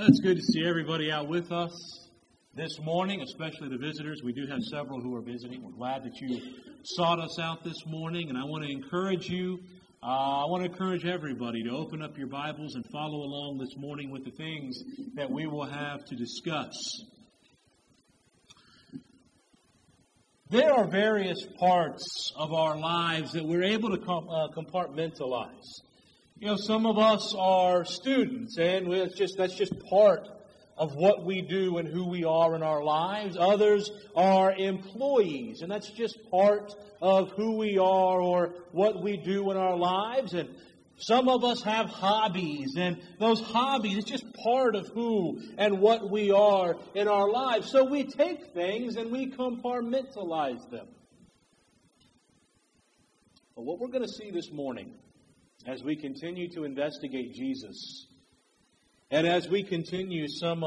It's good to see everybody out with us this morning, especially the visitors. We do have several who are visiting. We're glad that you sought us out this morning, and I want to encourage you. I want to encourage everybody to open up your Bibles and follow along this morning with the things that we will have to discuss. There are various parts of our lives that we're able to compartmentalize. You know, some of us are students, and that's just part of what we do and who we are in our lives. Others are employees, and that's just part of who we are or what we do in our lives. And some of us have hobbies, and those hobbies is just part of who and what we are in our lives. So we take things and we compartmentalize them. But what we're going to see this morning, as we continue to investigate Jesus, and as we continue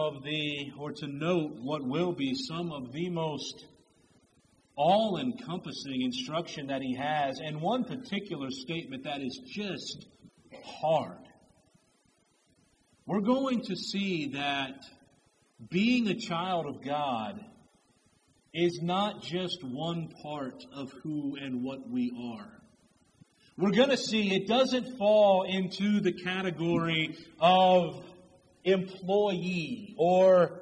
to note what will be some of the most all-encompassing instruction that he has, and one particular statement that is just hard. We're going to see that being a child of God is not just one part of who and what we are. We're going to see it doesn't fall into the category of employee or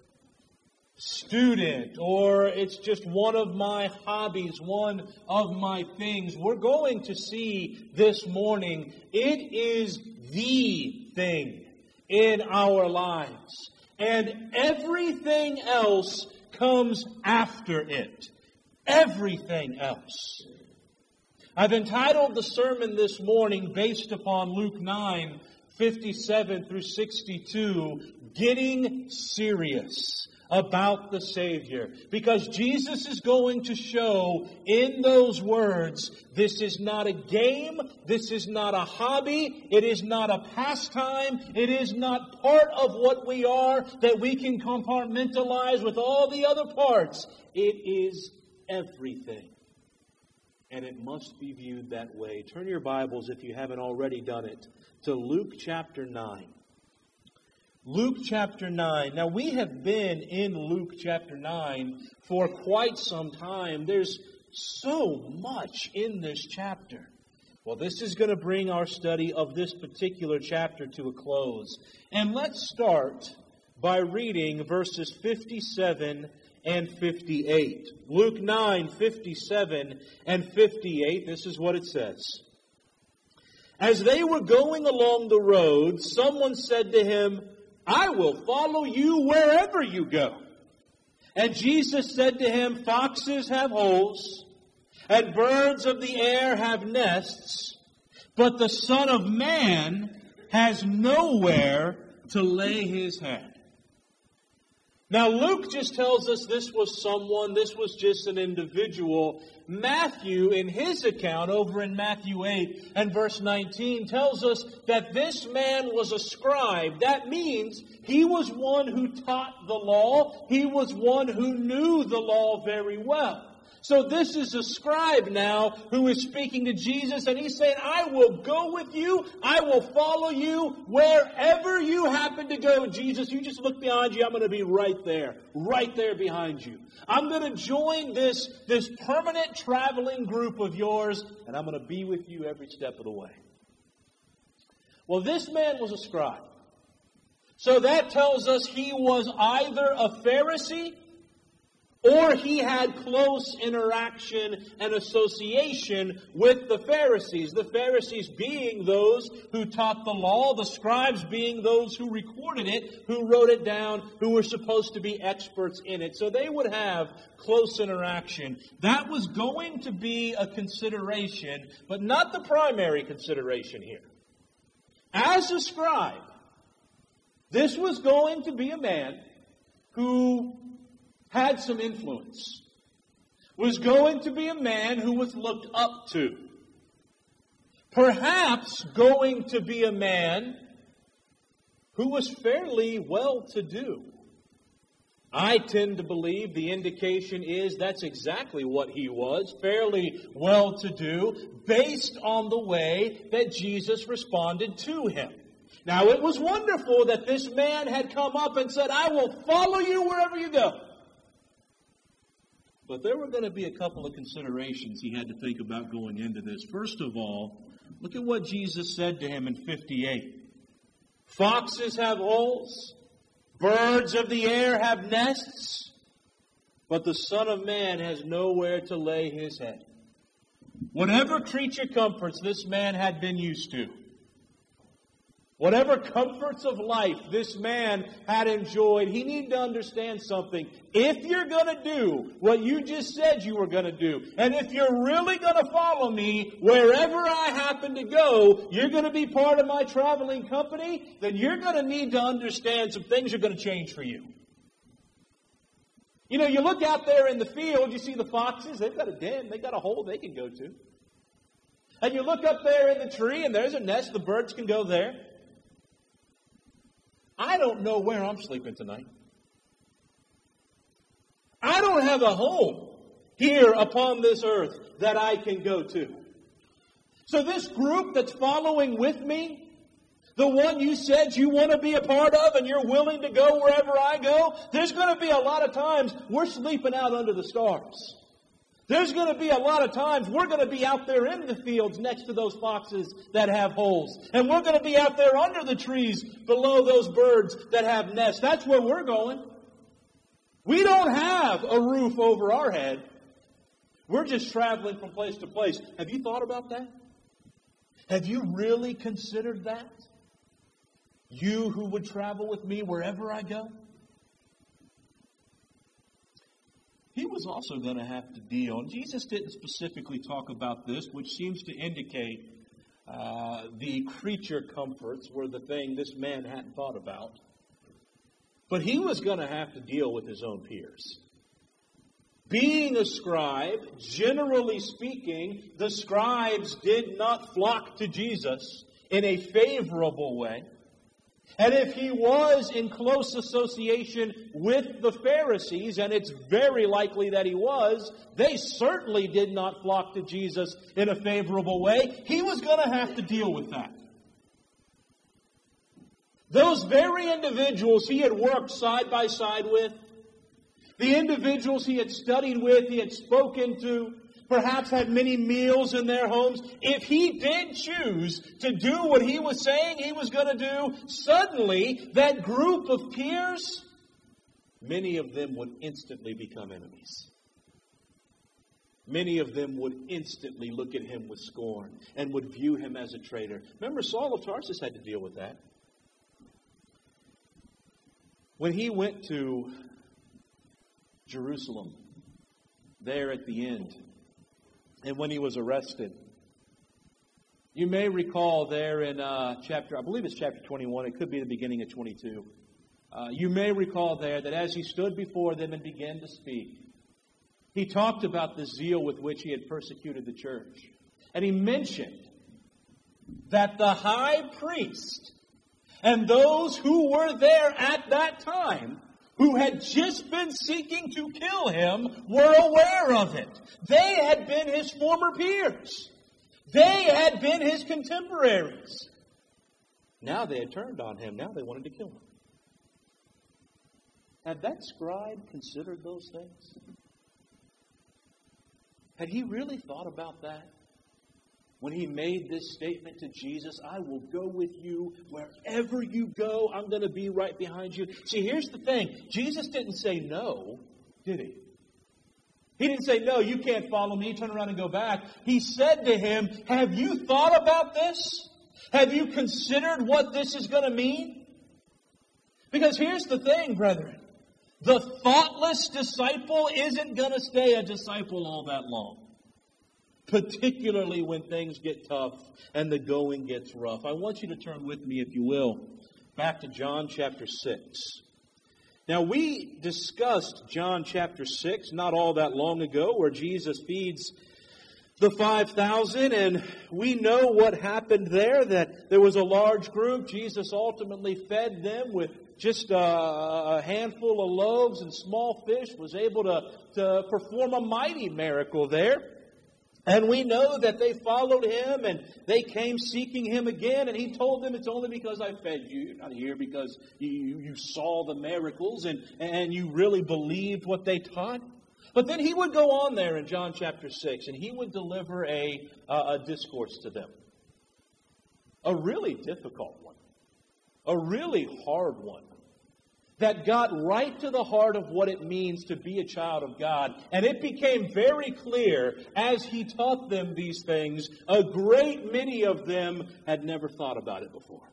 student, or it's just one of my hobbies, one of my things. We're going to see this morning it is the thing in our lives, and everything else comes after it. Everything else. I've entitled the sermon this morning, based upon Luke 9:57 through 62, Getting Serious About the Savior. Because Jesus is going to show in those words, this is not a game, this is not a hobby, it is not a pastime, it is not part of what we are that we can compartmentalize with all the other parts. It is everything. And it must be viewed that way. Turn your Bibles, if you haven't already done it, to Luke chapter 9. Luke chapter 9. Now, we have been in Luke chapter 9 for quite some time. There's so much in this chapter. Well, this is going to bring our study of this particular chapter to a close. And let's start by reading verses 57 and 58. Luke 9:57 and 58, this is what it says. As they were going along the road, someone said to him, I will follow you wherever you go. And Jesus said to him, foxes have holes, and birds of the air have nests, but the Son of Man has nowhere to lay his head. Now, Luke just tells us this was just an individual. Matthew, in his account, over in Matthew 8 and verse 19, tells us that this man was a scribe. That means he was one who taught the law. He was one who knew the law very well. So this is a scribe now who is speaking to Jesus, and he's saying, I will go with you. I will follow you wherever you happen to go. Jesus, you just look behind you. I'm going to be right there behind you. I'm going to join this permanent traveling group of yours, and I'm going to be with you every step of the way. Well, this man was a scribe. So that tells us he was either a Pharisee, or he had close interaction and association with the Pharisees. The Pharisees being those who taught the law, the scribes being those who recorded it, who wrote it down, who were supposed to be experts in it. So they would have close interaction. That was going to be a consideration, but not the primary consideration here. As a scribe, this was going to be a man who had some influence, was going to be a man who was looked up to. Perhaps going to be a man who was fairly well-to-do. I tend to believe the indication is that's exactly what he was, fairly well-to-do, based on the way that Jesus responded to him. Now, it was wonderful that this man had come up and said, I will follow you wherever you go. But there were going to be a couple of considerations he had to think about going into this. First of all, look at what Jesus said to him in 58. Foxes have holes, birds of the air have nests, but the Son of Man has nowhere to lay his head. Whatever creature comforts this man had been used to, whatever comforts of life this man had enjoyed, he needed to understand something. If you're going to do what you just said you were going to do, and if you're really going to follow me wherever I happen to go, you're going to be part of my traveling company, then you're going to need to understand some things are going to change for you. You know, you look out there in the field, you see the foxes, they've got a den, they've got a hole they can go to. And you look up there in the tree, and there's a nest, the birds can go there. I don't know where I'm sleeping tonight. I don't have a home here upon this earth that I can go to. So this group that's following with me, the one you said you want to be a part of and you're willing to go wherever I go, there's going to be a lot of times we're sleeping out under the stars. There's going to be a lot of times we're going to be out there in the fields next to those foxes that have holes. And we're going to be out there under the trees below those birds that have nests. That's where we're going. We don't have a roof over our head. We're just traveling from place to place. Have you thought about that? Have you really considered that? You who would travel with me wherever I go? He was also going to have to deal, and Jesus didn't specifically talk about this, which seems to indicate the creature comforts were the thing this man hadn't thought about. But he was going to have to deal with his own peers. Being a scribe, generally speaking, the scribes did not flock to Jesus in a favorable way. And if he was in close association with the Pharisees, and it's very likely that he was, they certainly did not flock to Jesus in a favorable way. He was going to have to deal with that. Those very individuals he had worked side by side with, the individuals he had studied with, he had spoken to, perhaps had many meals in their homes. If he did choose to do what he was saying he was going to do, suddenly that group of peers, many of them would instantly become enemies. Many of them would instantly look at him with scorn and would view him as a traitor. Remember, Saul of Tarsus had to deal with that. When he went to Jerusalem, there at the end, and when he was arrested, you may recall there in chapter, I believe it's chapter 21, it could be the beginning of 22. You may recall there that as he stood before them and began to speak, he talked about the zeal with which he had persecuted the church. And he mentioned that the high priest and those who were there at that time, who had just been seeking to kill him, were aware of it. They had been his former peers. They had been his contemporaries. Now they had turned on him. Now they wanted to kill him. Had that scribe considered those things? Had he really thought about that? When he made this statement to Jesus, I will go with you wherever you go. I'm going to be right behind you. See, here's the thing. Jesus didn't say no, did he? He didn't say, no, you can't follow me. Turn around and go back. He said to him, have you thought about this? Have you considered what this is going to mean? Because here's the thing, brethren. The thoughtless disciple isn't going to stay a disciple all that long. Particularly when things get tough and the going gets rough. I want you to turn with me, if you will, back to John chapter 6. Now, we discussed John chapter 6 not all that long ago, where Jesus feeds the 5,000, and we know what happened there, that there was a large group. Jesus ultimately fed them with just a handful of loaves and small fish, was able to perform a mighty miracle there. And we know that they followed him and they came seeking him again. And he told them, it's only because I fed you. You're not here because you saw the miracles and you really believed what they taught. But then he would go on there in John chapter 6 and he would deliver a discourse to them. A really difficult one. A really hard one. That got right to the heart of what it means to be a child of God. And it became very clear as he taught them these things, a great many of them had never thought about it before.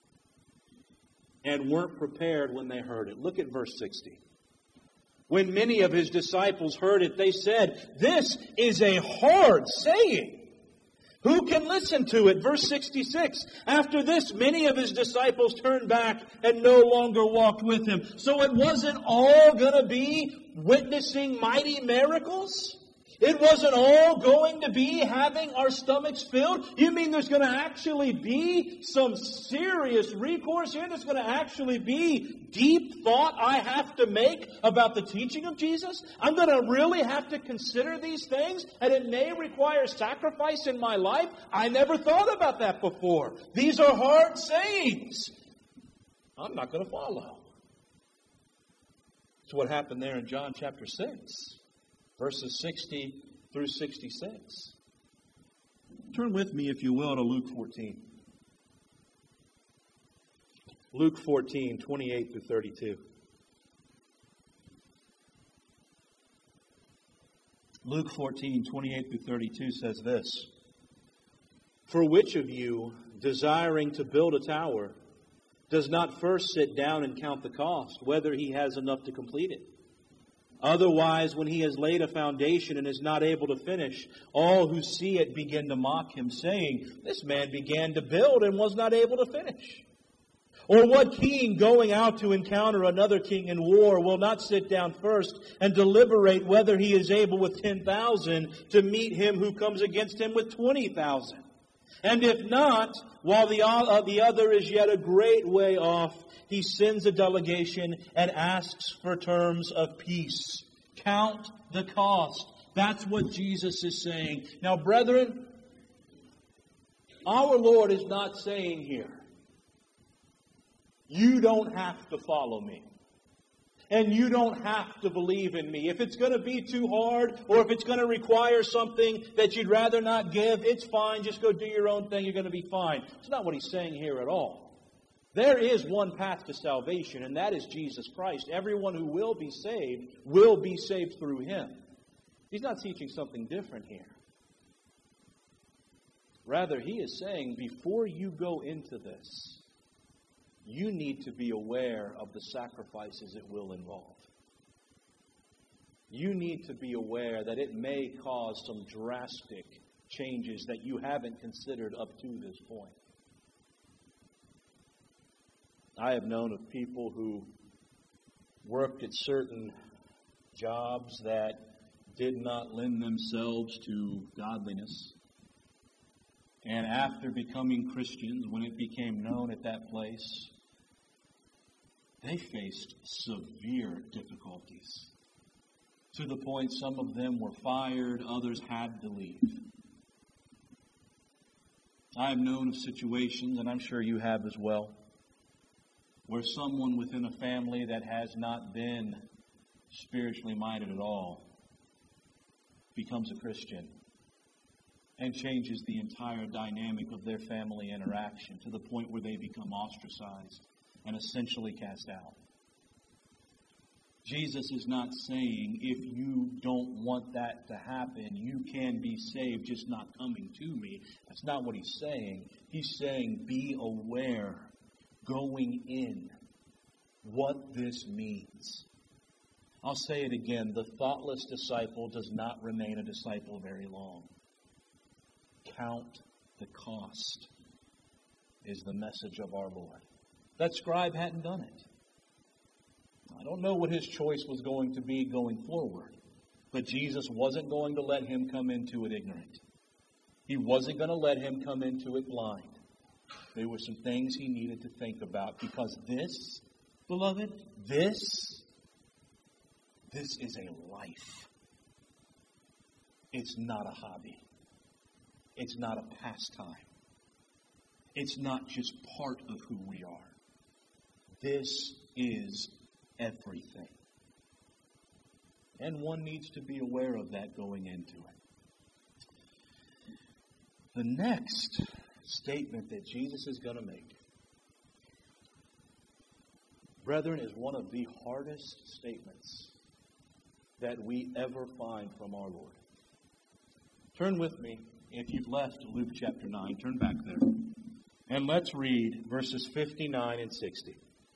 And weren't prepared when they heard it. Look at verse 60. When many of his disciples heard it, they said, "This is a hard saying. Who can listen to it?" Verse 66. After this, many of his disciples turned back and no longer walked with him. So it wasn't all going to be witnessing mighty miracles? It wasn't all going to be having our stomachs filled? You mean there's going to actually be some serious recourse here? There's going to actually be deep thought I have to make about the teaching of Jesus? I'm going to really have to consider these things, and it may require sacrifice in my life? I never thought about that before. These are hard sayings. I'm not going to follow. That's what happened there in John chapter 6. Verses 60 through 66. Turn with me, if you will, to Luke 14. Luke 14, 28 through 32. Luke 14, 28 through 32 says this. For which of you, desiring to build a tower, does not first sit down and count the cost, whether he has enough to complete it? Otherwise, when he has laid a foundation and is not able to finish, all who see it begin to mock him, saying, "This man began to build and was not able to finish." Or what king going out to encounter another king in war will not sit down first and deliberate whether he is able with 10,000 to meet him who comes against him with 20,000? And if not, while the other is yet a great way off, he sends a delegation and asks for terms of peace. Count the cost. That's what Jesus is saying. Now, brethren, our Lord is not saying here, you don't have to follow me. And you don't have to believe in me. If it's going to be too hard, or if it's going to require something that you'd rather not give, it's fine. Just go do your own thing. You're going to be fine. It's not what he's saying here at all. There is one path to salvation, and that is Jesus Christ. Everyone who will be saved through him. He's not teaching something different here. Rather, he is saying, before you go into this, you need to be aware of the sacrifices it will involve. You need to be aware that it may cause some drastic changes that you haven't considered up to this point. I have known of people who worked at certain jobs that did not lend themselves to godliness. And after becoming Christians, when it became known at that place, they faced severe difficulties. To the point some of them were fired, others had to leave. I have known of situations, and I'm sure you have as well, where someone within a family that has not been spiritually minded at all becomes a Christian and changes the entire dynamic of their family interaction to the point where they become ostracized and essentially cast out. Jesus is not saying if you don't want that to happen, you can be saved, just not coming to me. That's not what he's saying. He's saying be aware going in what this means. I'll say it again. The thoughtless disciple does not remain a disciple very long. Count the cost is the message of our Lord. That scribe hadn't done it. I don't know what his choice was going to be going forward, but Jesus wasn't going to let him come into it ignorant. He wasn't going to let him come into it blind. There were some things he needed to think about, because this, beloved, this is a life. It's not a hobby. It's not a pastime. It's not just part of who we are. This is everything. And one needs to be aware of that going into it. The next statement that Jesus is going to make, brethren, is one of the hardest statements that we ever find from our Lord. Turn with me, if you've left Luke chapter 9, turn back there. And let's read verses 59 and 60.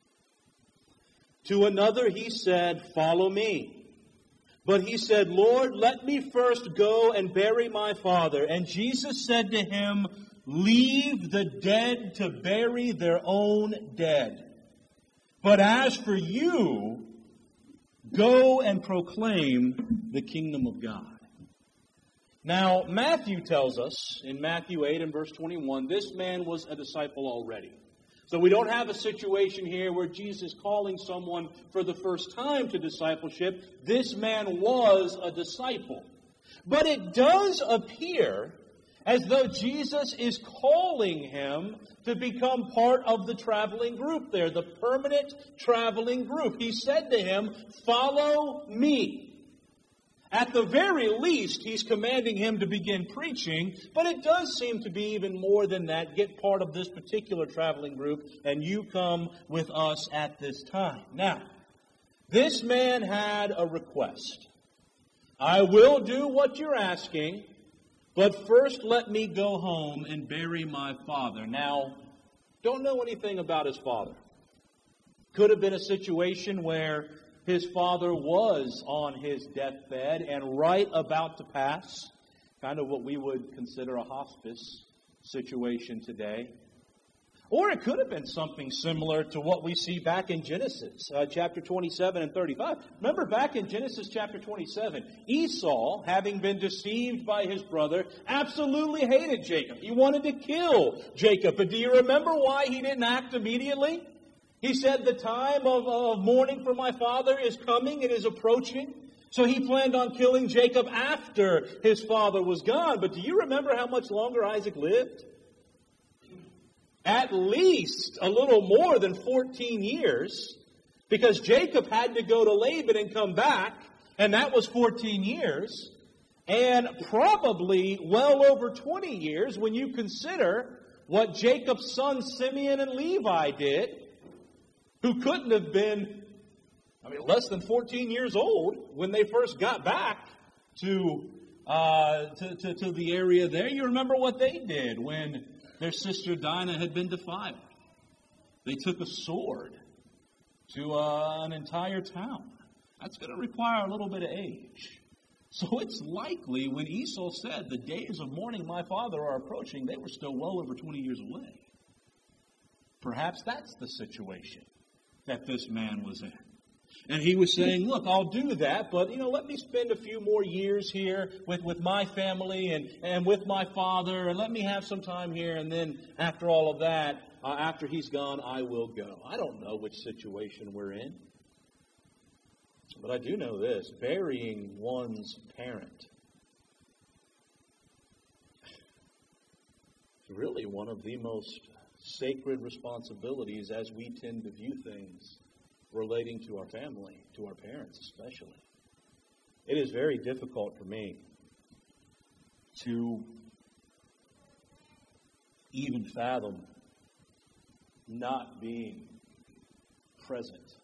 To another he said, "Follow me." But he said, "Lord, let me first go and bury my father." And Jesus said to him, "Leave the dead to bury their own dead. But as for you, go and proclaim the kingdom of God." Now, Matthew tells us in Matthew 8 and verse 21, this man was a disciple already. So we don't have a situation here where Jesus is calling someone for the first time to discipleship. This man was a disciple. But it does appear as though Jesus is calling him to become part of the traveling group there, the permanent traveling group. He said to him, "Follow me." At the very least, he's commanding him to begin preaching, but it does seem to be even more than that. Get part of this particular traveling group, and you come with us at this time. Now, this man had a request. "I will do what you're asking, but first let me go home and bury my father." Now, don't know anything about his father. Could have been a situation where his father was on his deathbed and right about to pass, kind of what we would consider a hospice situation today. Or it could have been something similar to what we see back in Genesis, chapter 27 and 35. Remember back in Genesis chapter 27, Esau, having been deceived by his brother, absolutely hated Jacob. He wanted to kill Jacob. But do you remember why he didn't act immediately? He said, "The time of mourning for my father is coming, it is approaching." So he planned on killing Jacob after his father was gone. But do you remember how much longer Isaac lived? At least a little more than 14 years, because Jacob had to go to Laban and come back, and that was 14 years, and probably well over 20 years when you consider what Jacob's sons Simeon and Levi did, who couldn't have been, less than 14 years old when they first got back to the area there. You remember what they did when their sister Dinah had been defiled. They took a sword to an entire town. That's going to require a little bit of age. So it's likely when Esau said, "The days of mourning my father are approaching," they were still well over 20 years away. Perhaps that's the situation that this man was in. And he was saying, "Look, I'll do that, but, let me spend a few more years here with my family and with my father, and let me have some time here, and then after all of that, after he's gone, I will go." I don't know which situation we're in. But I do know this: burying one's parent is really one of the most sacred responsibilities as we tend to view things relating to our family, to our parents especially. It is very difficult for me to even fathom not being present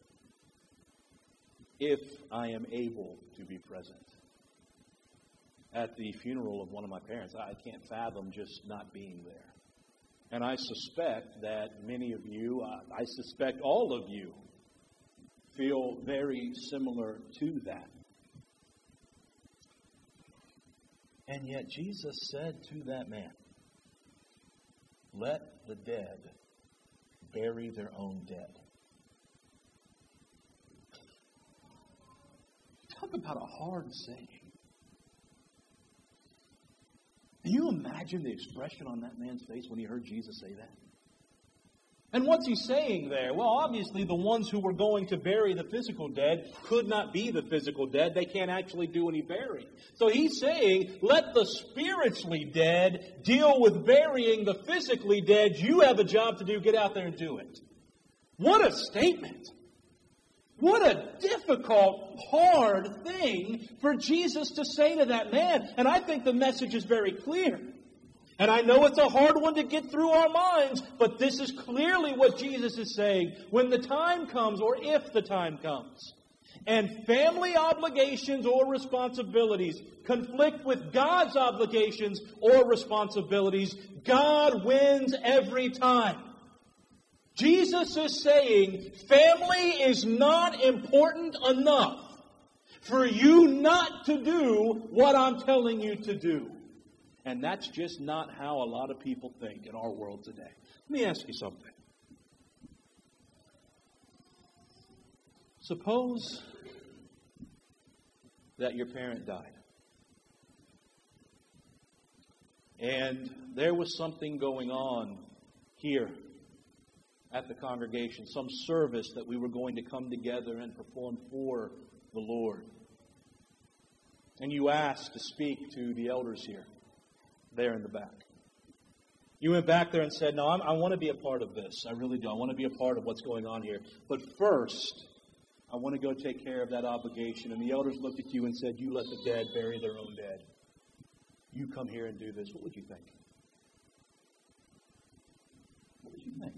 if I am able to be present at the funeral of one of my parents. I can't fathom just not being there. And I suspect that many of you, I suspect all of you, feel very similar to that. And yet Jesus said to that man, "Let the dead bury their own dead." Talk about a hard saying. Can you imagine the expression on that man's face when he heard Jesus say that? And what's he saying there? Well, obviously the ones who were going to bury the physical dead could not be the physical dead. They can't actually do any burying. So he's saying, let the spiritually dead deal with burying the physically dead. You have a job to do. Get out there and do it. What a statement. What a difficult, hard thing for Jesus to say to that man. And I think the message is very clear. And I know it's a hard one to get through our minds, but this is clearly what Jesus is saying. When the time comes, or if the time comes, and family obligations or responsibilities conflict with God's obligations or responsibilities, God wins every time. Jesus is saying family is not important enough for you not to do what I'm telling you to do. And that's just not how a lot of people think in our world today. Let me ask you something. Suppose that your parent died. And there was something going on here at the congregation, some service that we were going to come together and perform for the Lord. And you asked to speak to the elders here, there in the back. You went back there and said, no, I want to be a part of this. I really do. I want to be a part of what's going on here. But first, I want to go take care of that obligation. And the elders looked at you and said, you let the dead bury their own dead. You come here and do this. What would you think? What would you think?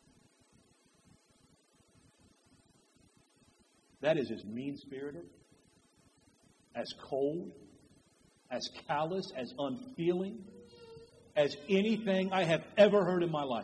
That is as mean-spirited, as cold, as callous, as unfeeling as anything I have ever heard in my life.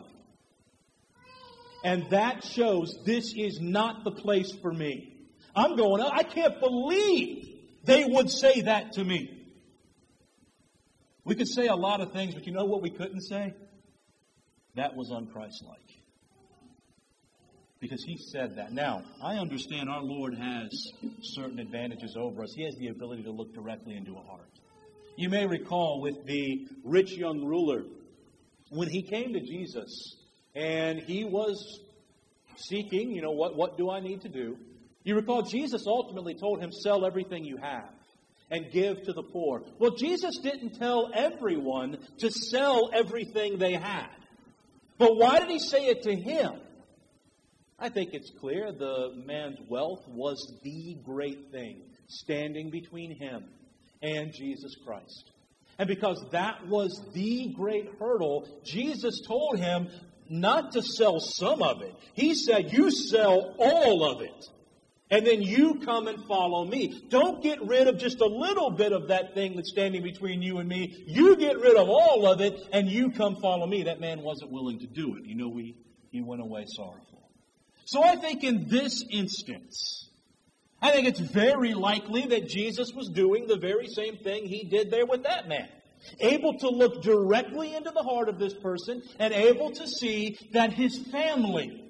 And that shows this is not the place for me. I'm going, I can't believe they would say that to me. We could say a lot of things, but you know what we couldn't say? That was unchristlike. Because he said that. Now, I understand our Lord has certain advantages over us. He has the ability to look directly into a heart. You may recall with the rich young ruler, when he came to Jesus and he was seeking, what do I need to do? You recall Jesus ultimately told him, sell everything you have and give to the poor. Well, Jesus didn't tell everyone to sell everything they had. But why did he say it to him? I think it's clear the man's wealth was the great thing standing between him and Jesus Christ. And because that was the great hurdle, Jesus told him not to sell some of it. He said, you sell all of it. And then you come and follow me. Don't get rid of just a little bit of that thing that's standing between you and me. You get rid of all of it and you come follow me. That man wasn't willing to do it. He went away sorrowful. So I think in this instance, I think it's very likely that Jesus was doing the very same thing he did there with that man. Able to look directly into the heart of this person and able to see that his family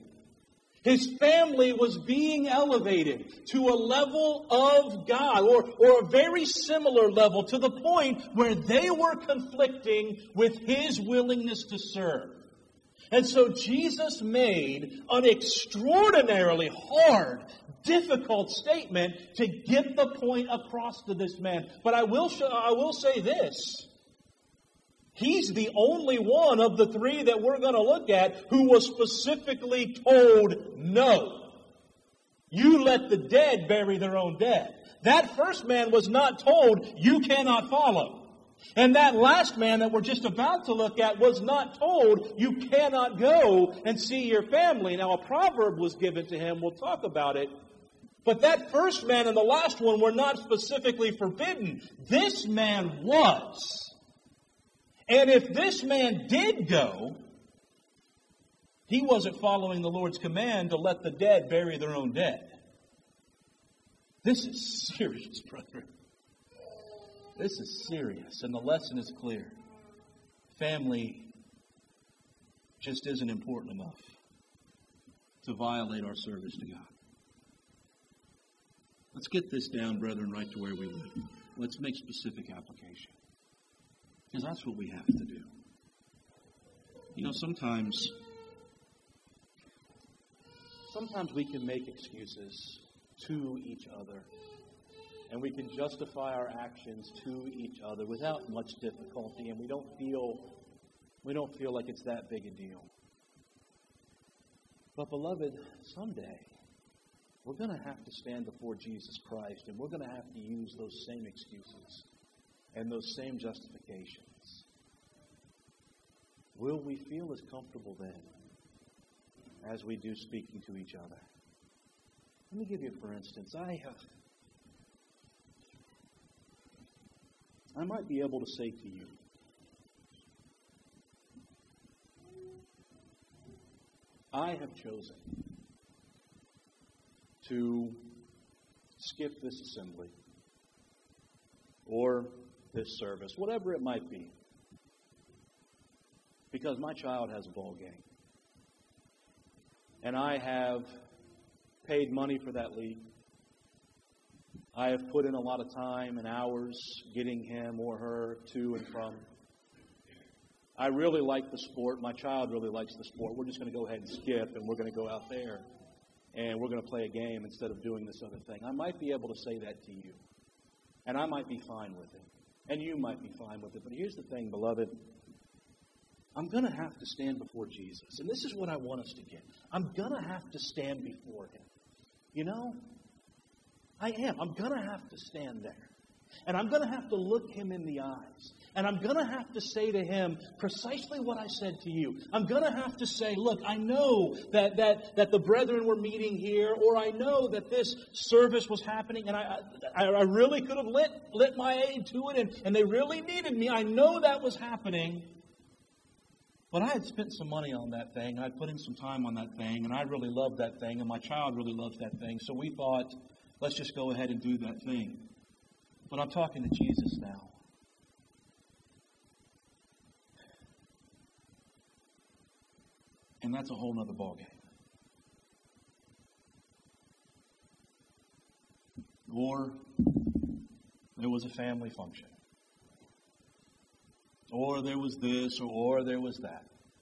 was being elevated to a level of God or a very similar level to the point where they were conflicting with his willingness to serve. And so Jesus made an extraordinarily hard, difficult statement to get the point across to this man. But I will say this. He's the only one of the three that we're going to look at who was specifically told no. You let the dead bury their own dead. That first man was not told you cannot follow. And that last man that we're just about to look at was not told you cannot go and see your family. Now a proverb was given to him. We'll talk about it. But that first man and the last one were not specifically forbidden. This man was. And if this man did go, he wasn't following the Lord's command to let the dead bury their own dead. This is serious, brother. This is serious, and the lesson is clear. Family just isn't important enough to violate our service to God. Let's get this down, brethren, right to where we live. Let's make specific application. Because that's what we have to do. Sometimes sometimes we can make excuses to each other. And we can justify our actions to each other without much difficulty. And we don't feel like it's that big a deal. But beloved, someday we're going to have to stand before Jesus Christ, and we're going to have to use those same excuses and those same justifications. Will we feel as comfortable then as we do speaking to each other? Let me give you, for instance, I might be able to say to you, I have chosen to skip this assembly or this service, whatever it might be, because my child has a ball game. And I have paid money for that league. I have put in a lot of time and hours getting him or her to and from. I really like the sport. My child really likes the sport. We're just going to go ahead and skip, and we're going to go out there, and we're going to play a game instead of doing this other thing. I might be able to say that to you, and I might be fine with it, and you might be fine with it. But here's the thing, beloved. I'm going to have to stand before Jesus, and this is what I want us to get. I'm going to have to stand before Him. You know, I am. I'm going to have to stand there. And I'm going to have to look Him in the eyes. And I'm going to have to say to Him precisely what I said to you. I'm going to have to say, look, I know that the brethren were meeting here, or I know that this service was happening, and I really could have lit my aid to it, and they really needed me. I know that was happening. But I had spent some money on that thing. I'd put in some time on that thing, and I really loved that thing, and my child really loves that thing. So we thought, let's just go ahead and do that thing. But I'm talking to Jesus now. And that's a whole other ballgame. Or there was a family function. Or there was this, or there was that.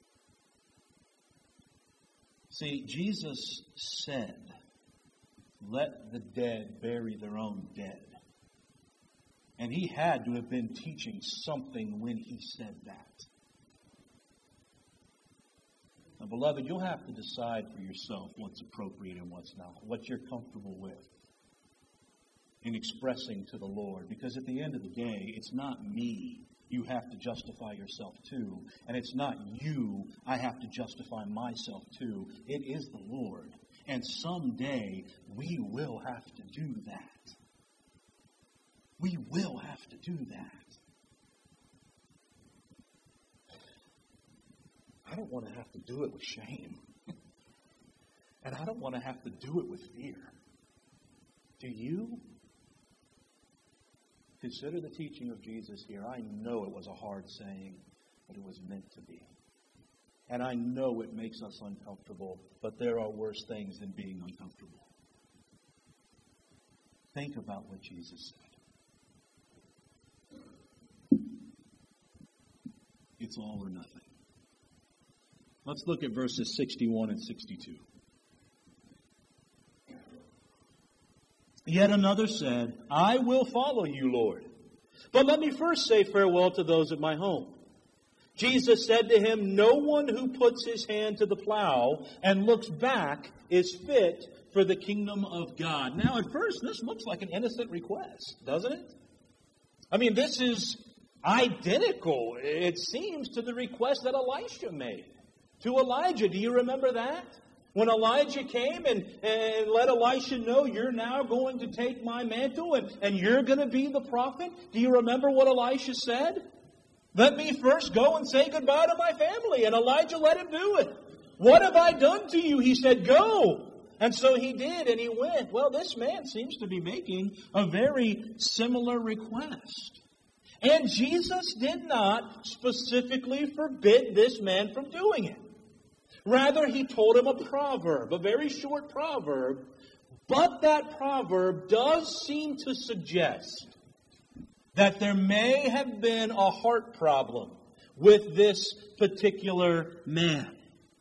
See, Jesus said, let the dead bury their own dead. And He had to have been teaching something when He said that. Now, beloved, you'll have to decide for yourself what's appropriate and what's not, what you're comfortable with in expressing to the Lord. Because at the end of the day, it's not me you have to justify yourself to, and it's not you I have to justify myself to. It is the Lord. And someday we will have to do that. We will have to do that. I don't want to have to do it with shame. And I don't want to have to do it with fear. Do you? Consider the teaching of Jesus here. I know it was a hard saying, but it was meant to be. And I know it makes us uncomfortable, but there are worse things than being uncomfortable. Think about what Jesus said. It's all or nothing. Let's look at verses 61 and 62. Yet another said, I will follow you, Lord. But let me first say farewell to those at my home. Jesus said to him, no one who puts his hand to the plow and looks back is fit for the kingdom of God. Now, at first, this looks like an innocent request, doesn't it? I mean, this is identical, it seems, to the request that Elisha made to Elijah. Do you remember that? When Elijah came and let Elisha know, you're now going to take my mantle and you're going to be the prophet. Do you remember what Elisha said? Let me first go and say goodbye to my family. And Elijah let him do it. What have I done to you? He said, go. And so he did, and he went. Well, this man seems to be making a very similar request. And Jesus did not specifically forbid this man from doing it. Rather, he told him a proverb, a very short proverb, but that proverb does seem to suggest that there may have been a heart problem with this particular man.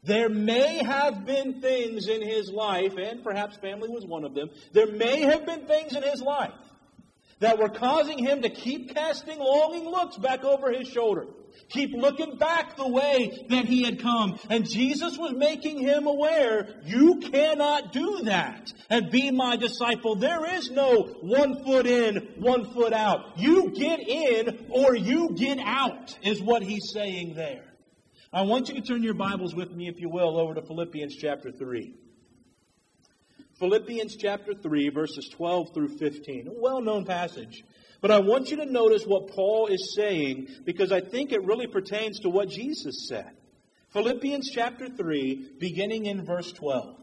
There may have been things in his life, and perhaps family was one of them, there may have been things in his life that were causing him to keep casting longing looks back over his shoulder. Keep looking back the way that he had come. And Jesus was making him aware, you cannot do that and be my disciple. There is no 1 foot in, 1 foot out. You get in or you get out, is what he's saying there. I want you to turn your Bibles with me, if you will, over to Philippians chapter 3. Philippians chapter 3, verses 12 through 15. A well-known passage. But I want you to notice what Paul is saying, because I think it really pertains to what Jesus said. Philippians chapter 3, beginning in verse 12.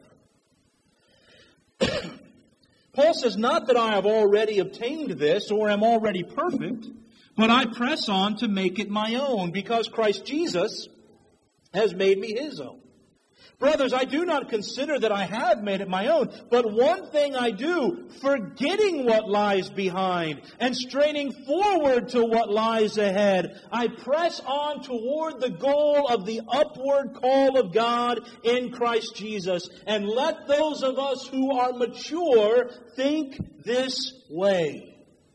Paul says, not that I have already obtained this or am already perfect, but I press on to make it my own, because Christ Jesus has made me his own. Brothers, I do not consider that I have made it my own, but one thing I do, forgetting what lies behind and straining forward to what lies ahead, I press on toward the goal of the upward call of God in Christ Jesus. And let those of us who are mature think this way.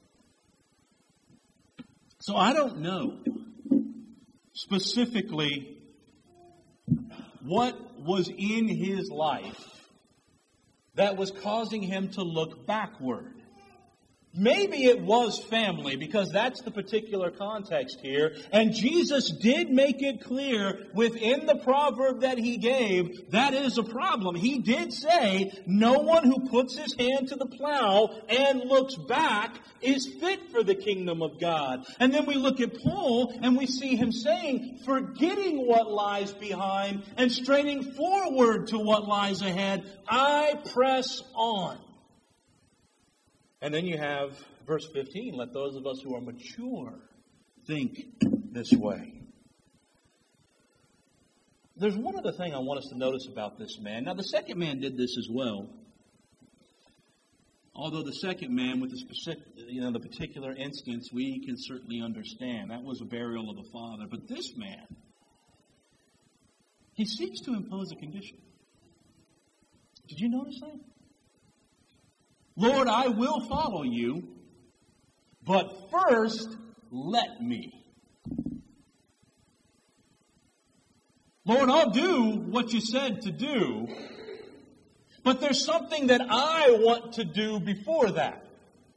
So I don't know specifically what was in his life that was causing him to look backward. Maybe it was family, because that's the particular context here. And Jesus did make it clear within the proverb that he gave, that is a problem. He did say, no one who puts his hand to the plow and looks back is fit for the kingdom of God. And then we look at Paul and we see him saying, forgetting what lies behind and straining forward to what lies ahead, I press on. And then you have verse 15, let those of us who are mature think this way. There's one other thing I want us to notice about this man. Now, the second man did this as well. Although the second man, with the specific, the particular instance, we can certainly understand. That was a burial of a father. But this man, he seeks to impose a condition. Did you notice that? Lord, I will follow you, but first, let me. Lord, I'll do what you said to do, but there's something that I want to do before that.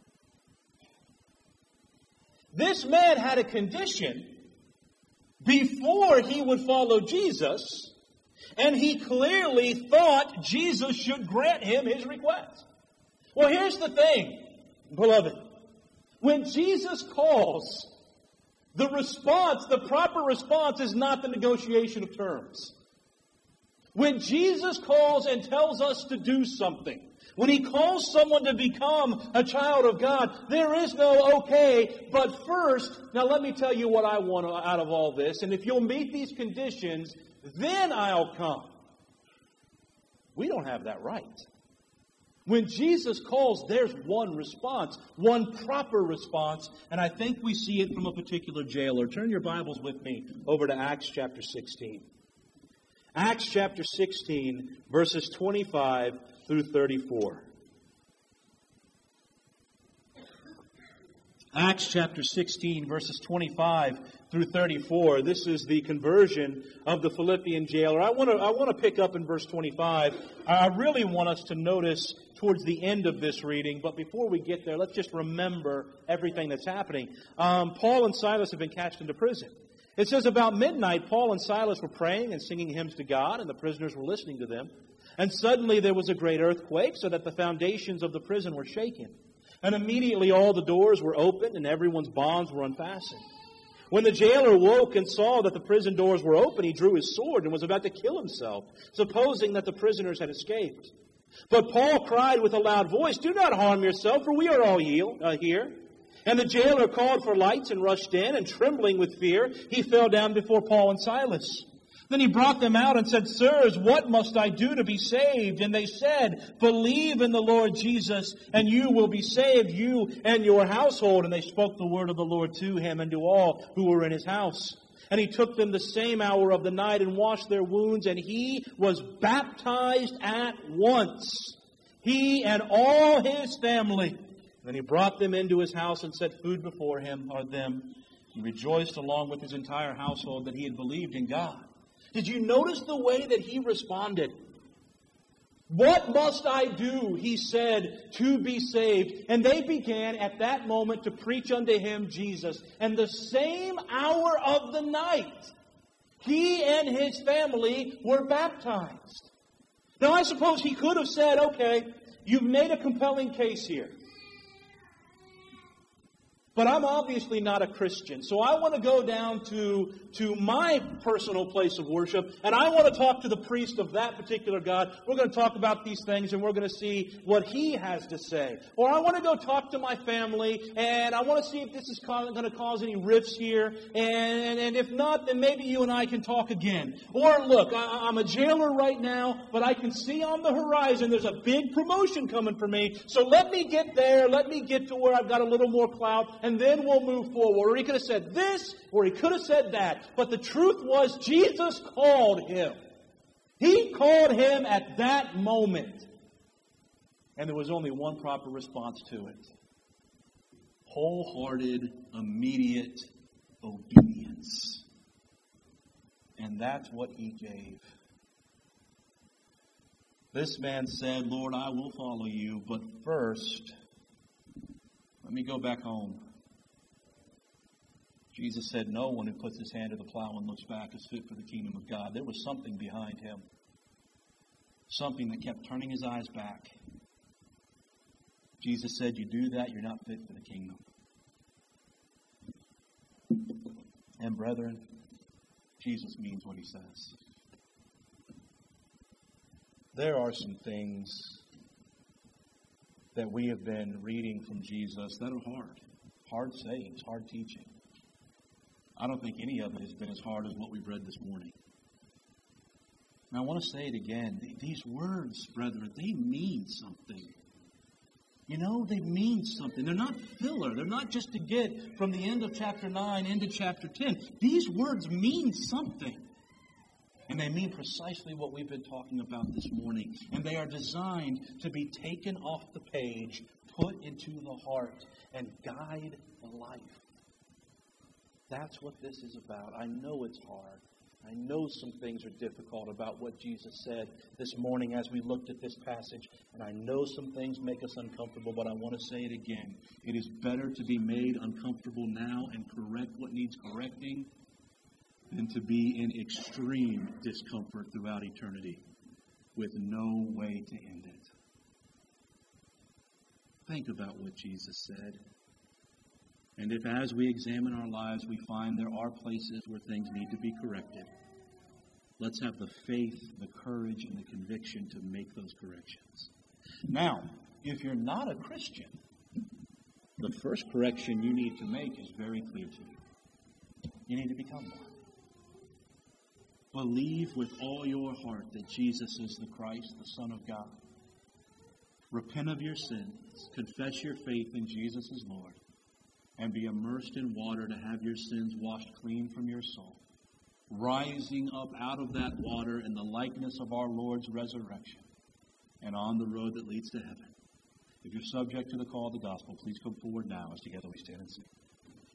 This man had a condition before he would follow Jesus, and he clearly thought Jesus should grant him his request. Well, here's the thing, beloved. When Jesus calls, the proper response is not the negotiation of terms. When Jesus calls and tells us to do something, when he calls someone to become a child of God, there is no okay, but first, now let me tell you what I want out of all this, and if you'll meet these conditions, then I'll come. We don't have that right. When Jesus calls, there's one response, one proper response, and I think we see it from a particular jailer. Turn your Bibles with me over to Acts chapter 16. Acts chapter 16, verses 25 through 34. Acts chapter 16, verses 25 through 34. This is the conversion of the Philippian jailer. I want to pick up in verse 25. I really want us to notice towards the end of this reading, but before we get there, let's just remember everything that's happening. Paul and Silas have been cast into prison. It says about midnight, Paul and Silas were praying and singing hymns to God, and the prisoners were listening to them. And suddenly there was a great earthquake, so that the foundations of the prison were shaken. And immediately all the doors were opened, and everyone's bonds were unfastened. When the jailer woke and saw that the prison doors were open, he drew his sword and was about to kill himself, supposing that the prisoners had escaped. But Paul cried with a loud voice, "Do not harm yourself, for we are all here." And the jailer called for lights and rushed in, and trembling with fear, he fell down before Paul and Silas. Then he brought them out and said, "Sirs, what must I do to be saved?" And they said, "Believe in the Lord Jesus, and you will be saved, you and your household." And they spoke the word of the Lord to him and to all who were in his house. And he took them the same hour of the night and washed their wounds, and he was baptized at once, he and all his family. Then he brought them into his house and set food before him or them. He rejoiced along with his entire household that he had believed in God. Did you notice the way that he responded? What must I do, he said, to be saved? And they began at that moment to preach unto him Jesus. And the same hour of the night, he and his family were baptized. Now I suppose he could have said, okay, you've made a compelling case here. But I'm obviously not a Christian, so I want to go down to my personal place of worship, and I want to talk to the priest of that particular God. We're going to talk about these things, and we're going to see what he has to say. Or I want to go talk to my family, and I want to see if this is going to cause any rifts here, and if not, then maybe you and I can talk again. Or look, I'm a jailer right now, but I can see on the horizon there's a big promotion coming for me, so let me get there, let me get to where I've got a little more clout, and then we'll move forward. Or he could have said this, or he could have said that. But the truth was, Jesus called him. He called him at that moment. And there was only one proper response to it. Wholehearted, immediate obedience. And that's what he gave. This man said, Lord, I will follow you, but first, let me go back home. Jesus said, no one who puts his hand to the plow and looks back is fit for the kingdom of God. There was something behind him. Something that kept turning his eyes back. Jesus said, you do that, you're not fit for the kingdom. And brethren, Jesus means what he says. There are some things that we have been reading from Jesus that are hard. Hard sayings, hard teaching. I don't think any of it has been as hard as what we've read this morning. And I want to say it again. These words, brethren, they mean something. You know, they mean something. They're not filler. They're not just to get from the end of chapter 9 into chapter 10. These words mean something. And they mean precisely what we've been talking about this morning. And they are designed to be taken off the page, put into the heart, and guide the life. That's what this is about. I know it's hard. I know some things are difficult about what Jesus said this morning as we looked at this passage. And I know some things make us uncomfortable, but I want to say it again. It is better to be made uncomfortable now and correct what needs correcting than to be in extreme discomfort throughout eternity with no way to end it. Think about what Jesus said. And if as we examine our lives we find there are places where things need to be corrected, let's have the faith, the courage, and the conviction to make those corrections. Now, if you're not a Christian, the first correction you need to make is very clear to you. You need to become one. Believe with all your heart that Jesus is the Christ, the Son of God. Repent of your sins. Confess your faith in Jesus as Lord. And be immersed in water to have your sins washed clean from your soul. Rising up out of that water in the likeness of our Lord's resurrection. And on the road that leads to heaven. If you're subject to the call of the gospel, please come forward now as together we stand and sing.